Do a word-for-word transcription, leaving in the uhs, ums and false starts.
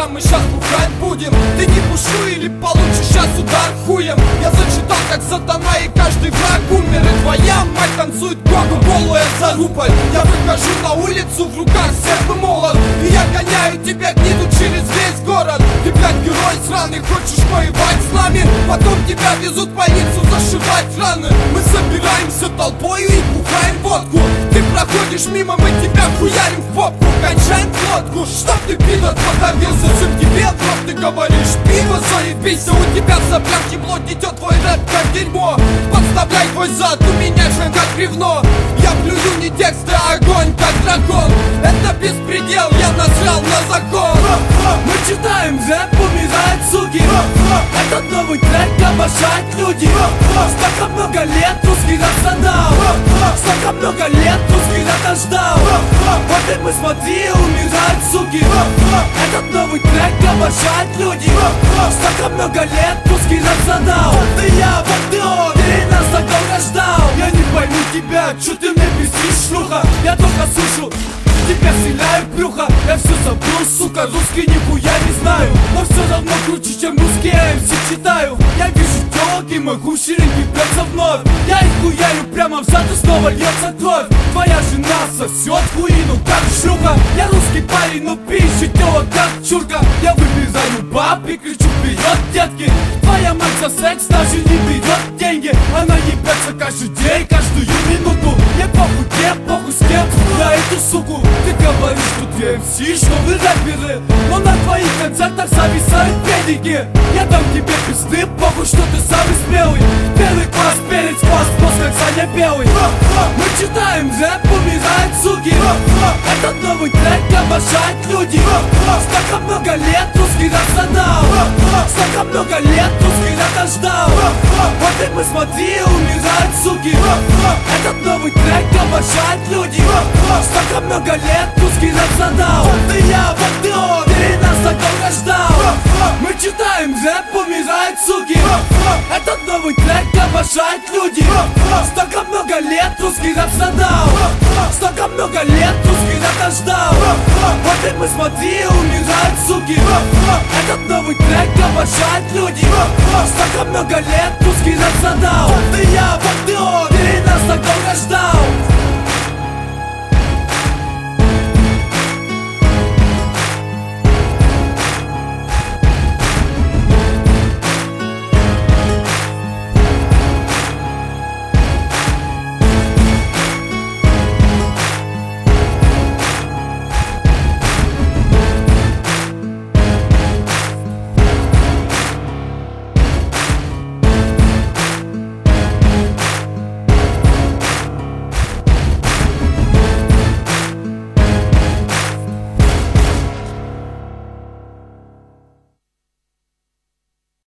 вечерам мы щас бухать будем. Ты не пушу или получишь щас удар хуем. Я зачитал как сатана и каждый враг умер. И твоя мать танцует гогу голая за рубль. Я выхожу на улицу, в руках серп и молот, и я гоняю тебя гниду через весь город. Ты, блядь, герой сраный, хочешь воевать с нами? Потом тебя везут в больницу зашивать раны. Мы собираемся толпою и бухаем водку. Ты проходишь мимо, мы тебя хуярим в попку. Кончаем глотку, чтоб ты, пидор, подавился. Зачем тебе в рот ты говоришь? Пиво заебися, у тебя в соплях ебло течет, твой рэп как дерьмо. Подставляй твой зад, у меня же как бревно. Я плюю не тексты, а огонь как дракон. Это беспредел, я насрал на закон. Мы читаем рэп, умирают суки. Этот новый трек обожают люди. Столько много лет русский рэп задал. Столько много лет русский рэп ждал. Вот и мы, смотри, умирают суки. Этот новый трек обожают люди. Столько много лет русский рэп задал. Ты я патрон, ты нас так долго ждал. Я не пойму тебя, чё ты мне пиздишь, шлюха? Я только слышу, тебя стреляю в брюхо. Я все забыл, сука, русский нихуя не знаю. Но все равно круче, чем русские эм си читаю. Я вижу телок и могу ширинки бьется вновь. Я их хуярю прямо в зад и снова льется кровь. Твоя жена сосет хуину, как шлюха. Я русский парень, но пищит телок, как чурка. Я выбираю баб и кричу вперед, детки. Твоя мать за секс даже не берет деньги. Она ебется каждый день, каждую минуту. Мне похуй где, похуй с кем, на эту суку. Ты говоришь, что ты эм си, что вы рэперы, но на твоих концертах зависают педики. Я дам тебе пизды, похуй, что ты самый смелый. Первый класс, перец класс, мозг как Саня Белый. Мы читаем рэп, умирают суки. Этот новый трек обожают люди. Столько много лет русский рэп задал. Столько много лет русский рэп ждал. Вот и мы, смотри, умирают суки. Этот новый трек обожают люди. Столько много лет русский рэп задал. Ты я патрон, ты нас так долго ждал. Мы читаем рэп, умирают суки. Этот новый трек обожают люди. Столько много лет русский рэп задал. Столько много лет русский рэп ждал. Вот и мы, смотри, умирают суки. Этот новый трек обожают люди. Столько много лет русский рэп задал. Ты я патрон, ты нас так долго ждал.